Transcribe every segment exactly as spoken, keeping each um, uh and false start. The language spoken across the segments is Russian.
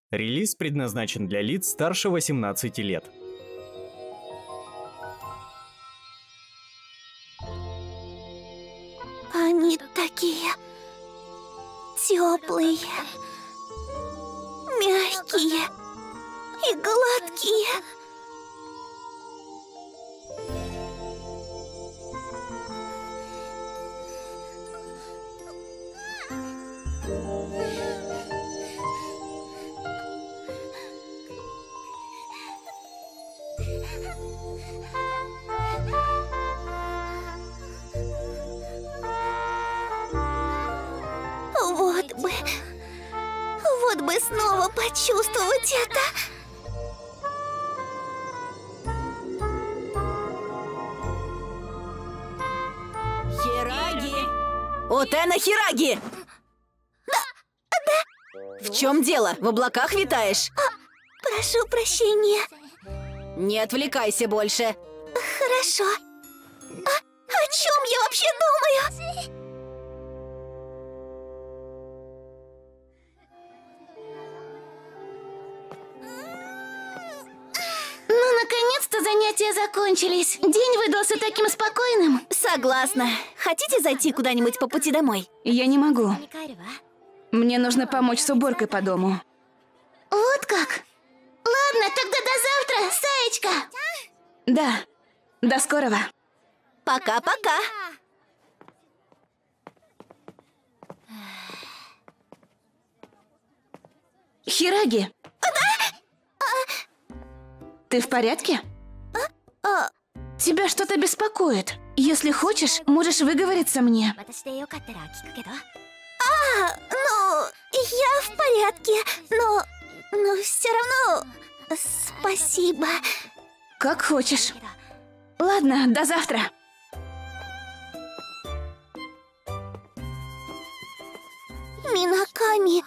Релиз предназначен для лиц старше восемнадцати лет. Они такие теплые, мягкие и гладкие. Вот бы, вот бы снова почувствовать это. Хираги! Утена Хираги! Да, да. В чем дело? В облаках витаешь? А, прошу прощения. Не отвлекайся больше. Хорошо. А, о чем я вообще думаю? Ну, наконец-то занятия закончились. День выдался таким спокойным. Согласна. Хотите зайти куда-нибудь по пути домой? Я не могу. Мне нужно помочь с уборкой по дому. Вот как? Ладно, тогда до завтра, Саечка. Да. До скорого. Пока-пока. Хираги! Ты в порядке? А, Тебя что-то беспокоит. Если хочешь, можешь выговориться мне. а, ну, я в порядке, но, но все равно спасибо. Как хочешь. Ладно, до завтра. Минаками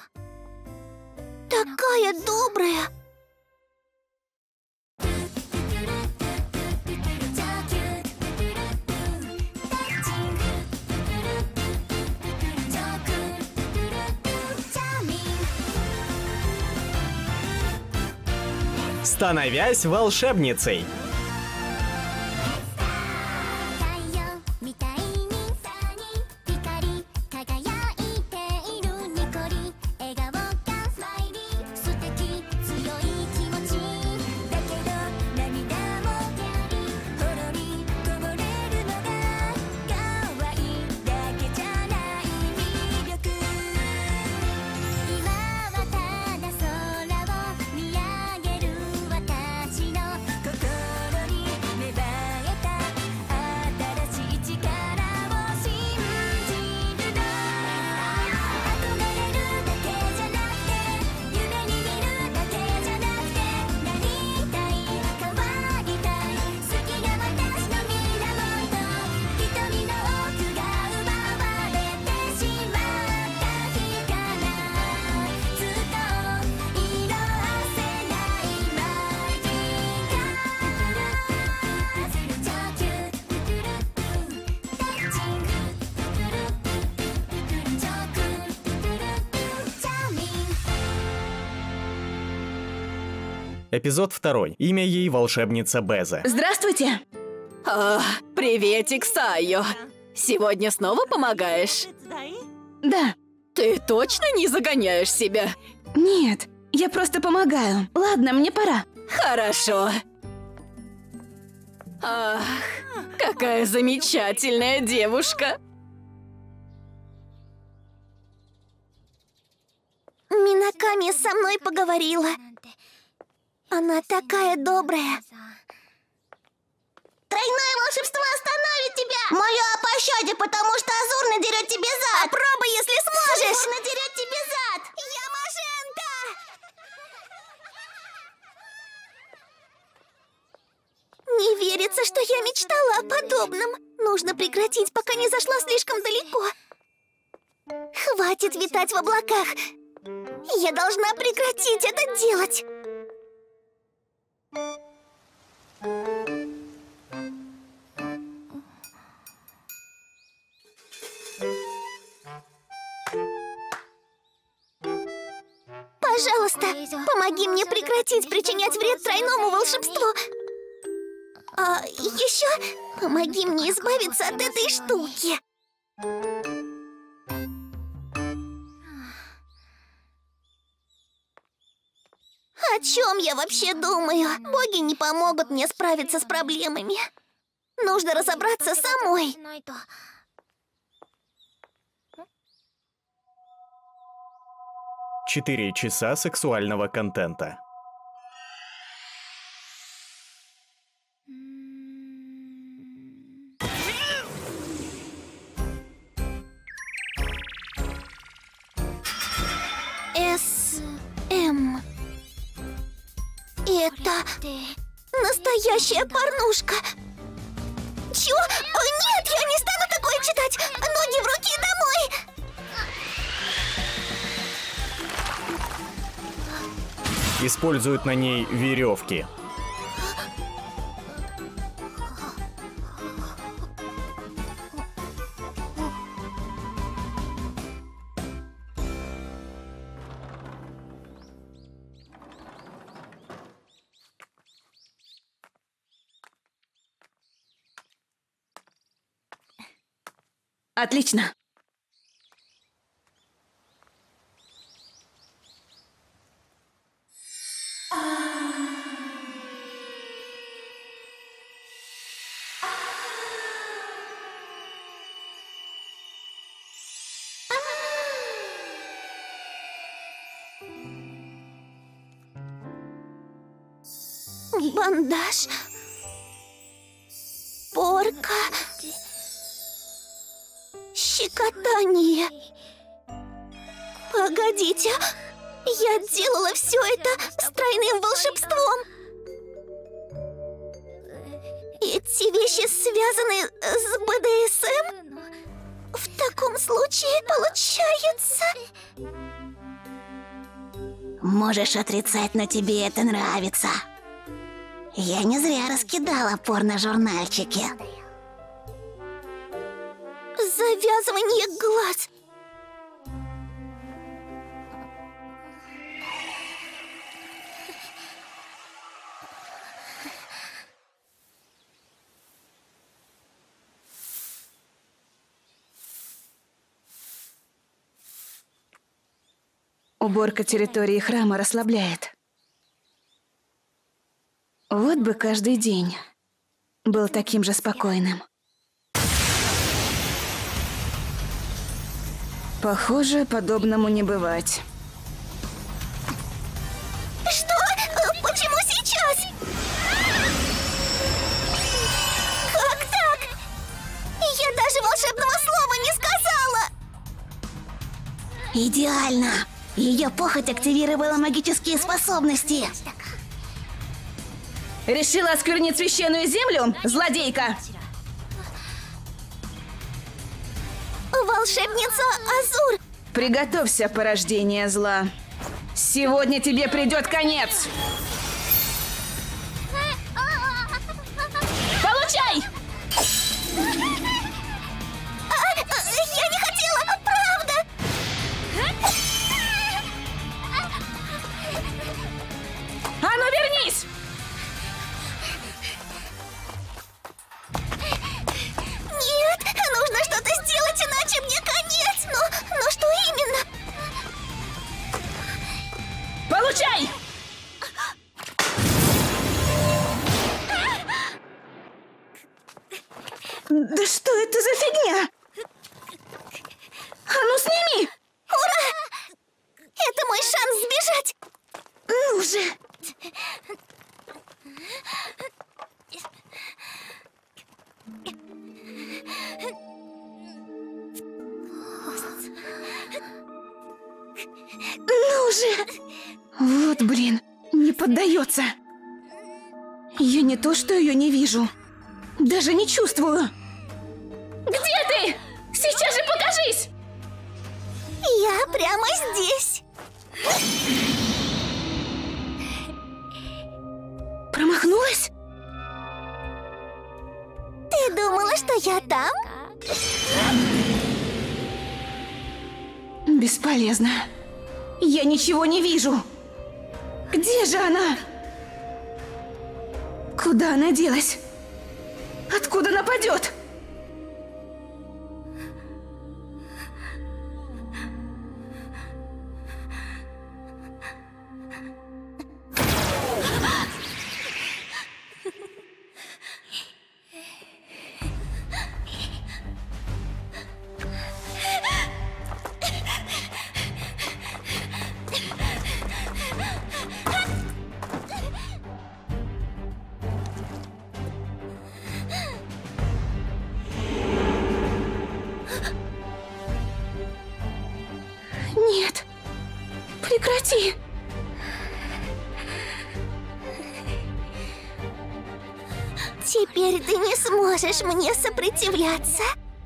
такая добрая. Становясь волшебницей. Эпизод второй. Имя ей волшебница Безе. Здравствуйте! О, приветик, Сайо. Сегодня снова помогаешь? Да. Ты точно не загоняешь себя? Нет, я просто помогаю. Ладно, мне пора. Хорошо. Ах, какая замечательная девушка. Минаками со мной поговорила. Она такая добрая. Тройное волшебство остановит тебя! Молю о пощаде, потому что Азур надерет тебе зад! Попробуй, если сможешь! Азур надерет тебе зад! Я Мажента! Не верится, что я мечтала о подобном. Нужно прекратить, пока не зашла слишком далеко. Хватит витать в облаках. Я должна прекратить это делать. Пожалуйста, помоги мне прекратить причинять вред тройному волшебству. А еще помоги мне избавиться от этой штуки. О чем я вообще думаю? Боги не помогут мне справиться с проблемами. Нужно разобраться самой. Четыре часа сексуального контента. С М. Это настоящая порнушка. Чё? О, нет, я не стану такое читать. Ноги в руки домой. Используют на ней веревки. Отлично. Бандаж. Порка. Щекотание. Погодите, я делала все это с тройным волшебством. Эти вещи связаны с бэ дэ эс эм? В таком случае получается... Можешь отрицать, но тебе это нравится. Я не зря раскидала порно-журнальчики. Завязывание глаз. Уборка территории храма расслабляет. Вот бы каждый день был таким же спокойным. Похоже, подобному не бывать. Что? Почему сейчас? Как так? Я даже волшебного слова не сказала! Идеально! Ее похоть активировала магические способности. Решила осквернить священную землю, злодейка? Волшебница Азур! Приготовься, порождение зла. Сегодня тебе придет конец. Получай! А, я не хотела, правда! А ну вернись! Нет, нужно что-то сделать, иначе мне конец. Но, но что именно? Получай! Да что это за фигня? А ну сними! Ура! Это мой шанс сбежать. Ну же! Ну же! Вот блин, не поддается. Я не то, что ее не вижу. Даже не чувствую. Где ты? Сейчас же покажись! Я прямо здесь. Промахнулась? Ты думала, что я там? Бесполезно. Я ничего не вижу. Где же она? Куда она делась? Откуда нападет? Нет, прекрати. Теперь ты не сможешь мне сопротивляться.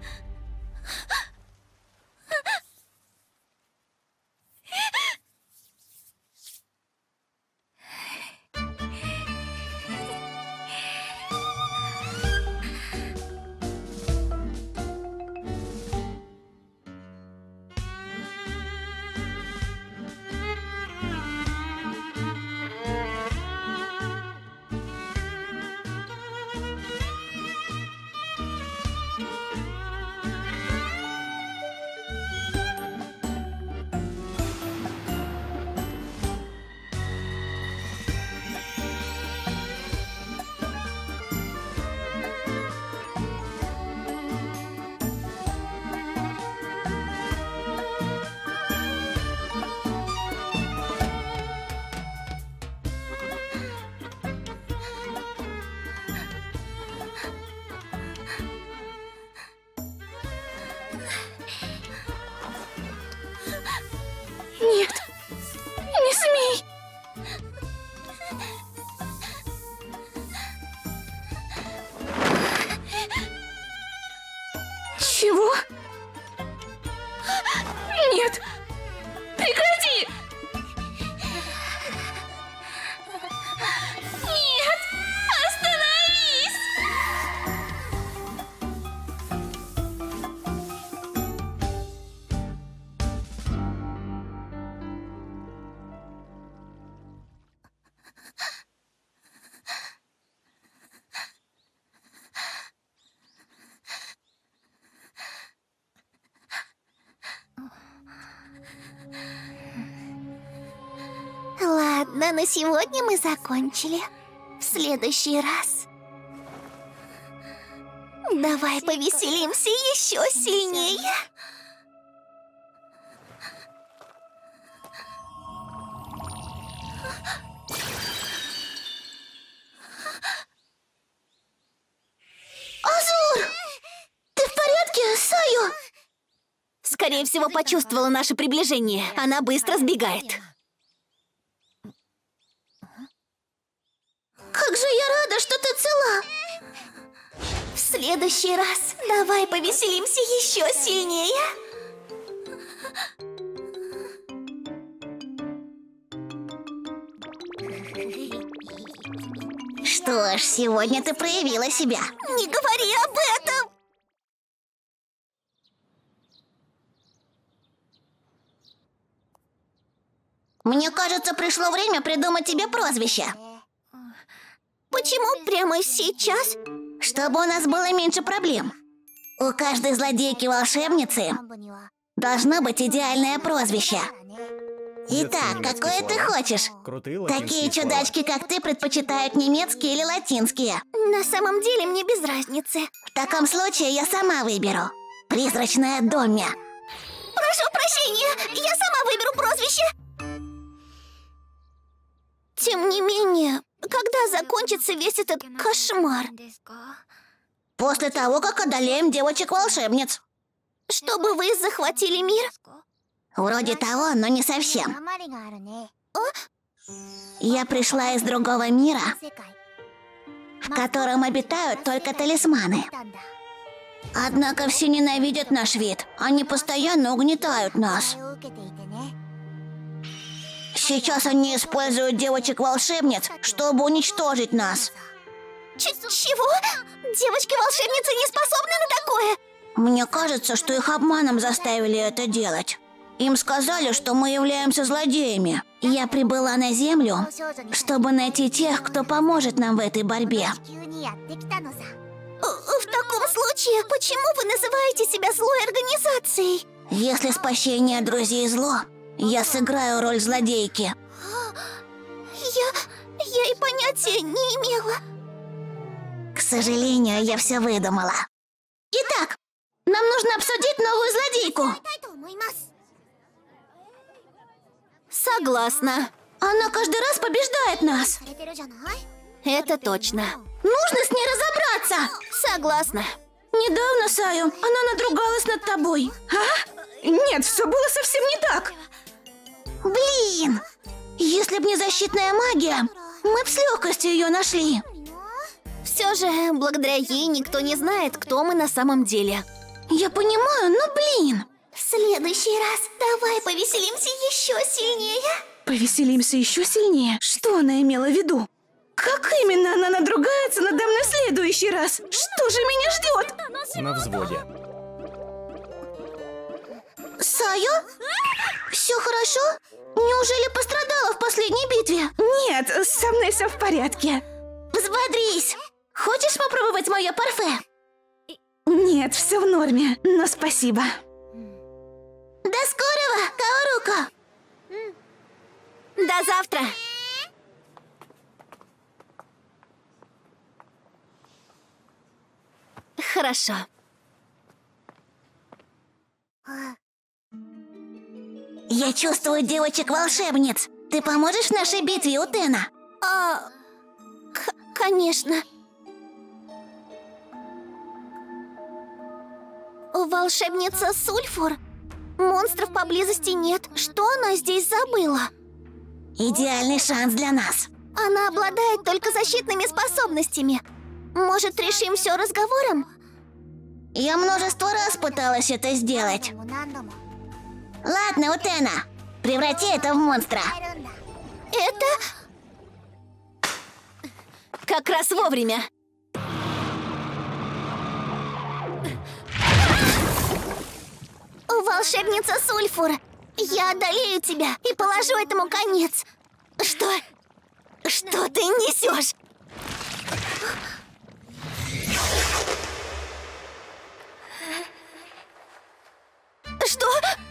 Нет, не смей. Чего? Нет, прекрати. Нет, остановись! Ладно, на сегодня мы закончили. В следующий раз давай повеселимся еще сильнее. Азур! Ты в порядке, Саю? Скорее всего, почувствовала наше приближение. Она быстро сбегает. Как же я рада, что ты цела! В следующий раз давай повеселимся еще сильнее. Что ж, сегодня ты проявила себя. Не говори об этом! Мне кажется, пришло время придумать тебе прозвище. Почему прямо сейчас? Чтобы у нас было меньше проблем. У каждой злодейки-волшебницы должно быть идеальное прозвище. Итак, какое ты хочешь? Крутые Такие латинские слова. чудачки, как ты, предпочитают немецкие или латинские. На самом деле мне без разницы. В таком случае я сама выберу. Призрачная Домми. Прошу прощения, я сама выберу прозвище. Тем не менее, когда закончится весь этот кошмар? После того, как одолеем девочек-волшебниц. Чтобы вы захватили мир? Вроде того, но не совсем. Я пришла из другого мира, в котором обитают только талисманы. Однако все ненавидят наш вид. Они постоянно угнетают нас. Сейчас они используют девочек-волшебниц, чтобы уничтожить нас. Ч чего? Девочки-волшебницы не способны на такое? Мне кажется, что их обманом заставили это делать. Им сказали, что мы являемся злодеями, Я прибыла на Землю, чтобы найти тех, кто поможет нам в этой борьбе. В таком случае, почему вы называете себя злой организацией? Если спасение друзей зло, я сыграю роль злодейки. Я... я и понятия не имела. К сожалению, я все выдумала. Итак, нам нужно обсудить новую злодейку. Согласна. Она каждый раз побеждает нас. Это точно. Нужно с ней разобраться. Согласна. Недавно, Саю, она надругалась над тобой. А? Нет, все было совсем не так. Блин! Если б не защитная магия, мы б с легкостью ее нашли. Все же, благодаря ей никто не знает, кто мы на самом деле. Я понимаю, но блин! В следующий раз давай повеселимся еще сильнее. Повеселимся еще сильнее. Что она имела в виду? Как именно она надругается надо мной в следующий раз? Что же меня ждет? На взводе. Саю? Все хорошо? Неужели пострадала в последней битве? Нет, со мной все в порядке. Взбодрись! Хочешь попробовать мое парфе? Нет, все в норме, но спасибо. До скорого, Каоруко! До завтра. Хорошо. Я чувствую девочек-волшебниц. Ты поможешь в нашей битве, Утена? А... К конечно. Волшебница Сульфур? Монстров поблизости нет. Что она здесь забыла? Идеальный шанс для нас. Она обладает только защитными способностями. Может, решим все разговором? Я множество раз пыталась это сделать. Ладно, Утена, преврати это в монстра. Это... Как раз вовремя. Волшебница Сульфур, я одолею тебя и положу этому конец. Что? Что ты несешь? Что?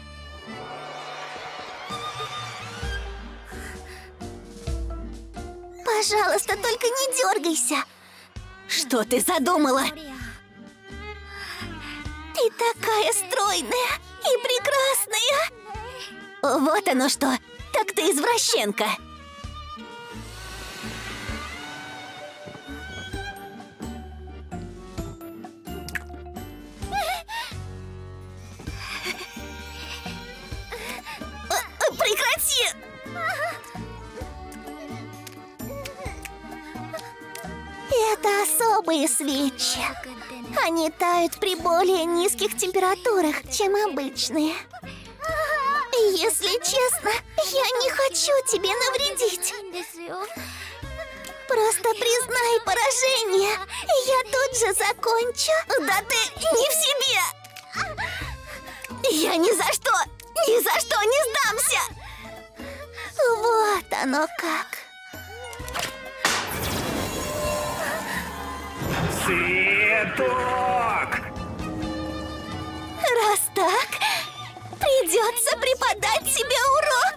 Пожалуйста, только не дергайся. Что ты задумала? Ты такая стройная и прекрасная. Вот оно что. Так ты извращенка. Прекрати! Это особые свечи. Они тают при более низких температурах, чем обычные. Если честно, я не хочу тебе навредить. Просто признай поражение, и я тут же закончу. Да ты не в себе! Я ни за что, ни за что не сдамся! Вот оно как. Цветок! Раз так, придется преподать тебе урок.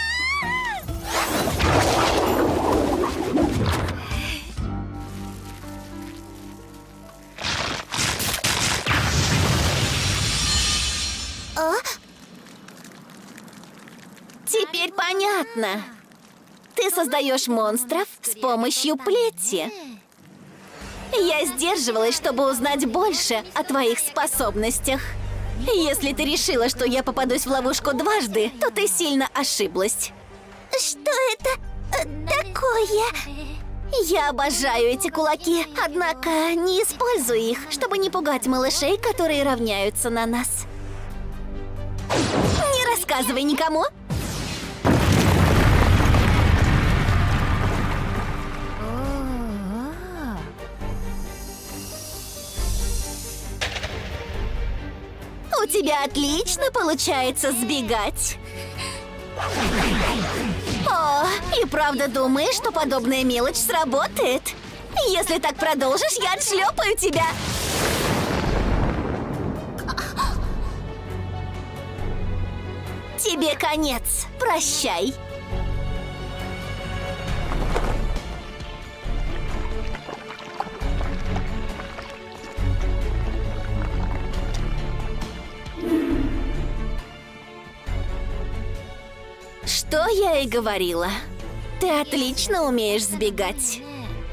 А? Теперь понятно. Ты создаешь монстров с помощью плети. Я сдерживалась, чтобы узнать больше о твоих способностях. Если ты решила, что я попадусь в ловушку дважды, то ты сильно ошиблась. Что это э, такое? Я обожаю эти кулаки, однако не использую их, чтобы не пугать малышей, которые равняются на нас. Не рассказывай никому. У тебя отлично получается сбегать. И правда думаешь, что подобная мелочь сработает? Если так продолжишь, я отшлепаю тебя. Тебе конец. Прощай. Что я и говорила. Ты отлично умеешь сбегать.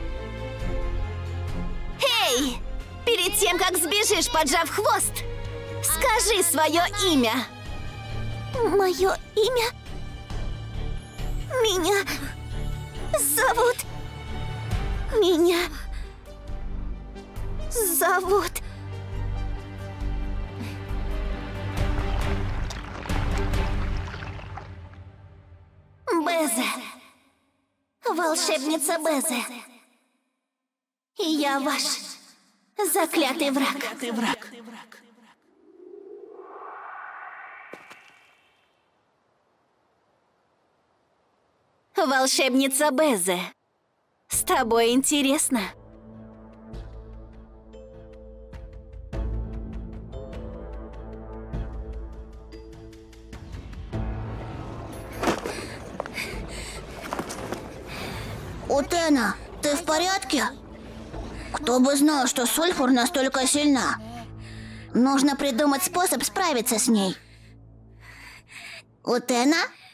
Эй! Перед тем, как сбежишь, поджав хвост, скажи свое имя. Мое имя? Меня зовут... Меня зовут... Безе. Волшебница Безе. И я ваш заклятый враг. Волшебница Безе. С тобой интересно. Утена, ты в порядке? Кто бы знал, что Сульфур настолько сильна. Нужно придумать способ справиться с ней. Утена?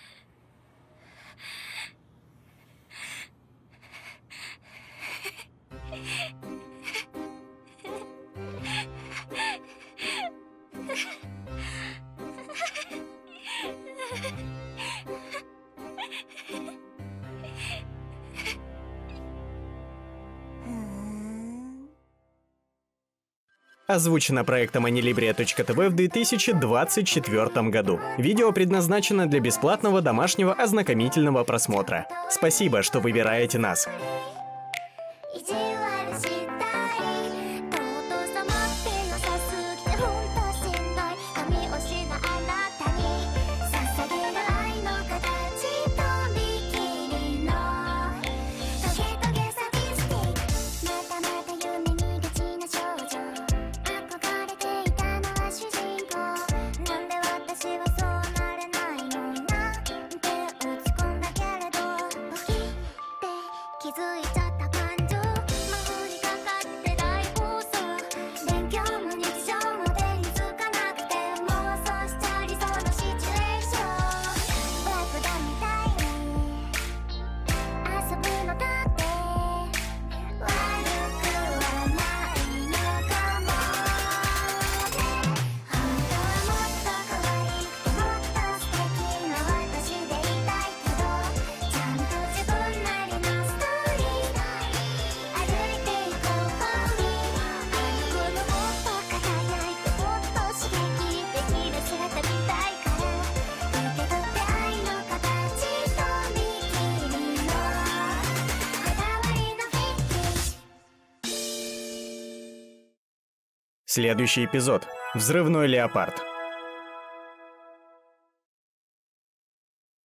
Озвучено проектом Анилибрия точка тэ вэ в две тысячи двадцать четвёртом году. Видео предназначено для бесплатного домашнего ознакомительного просмотра. Спасибо, что выбираете нас. Следующий эпизод. Взрывной леопард.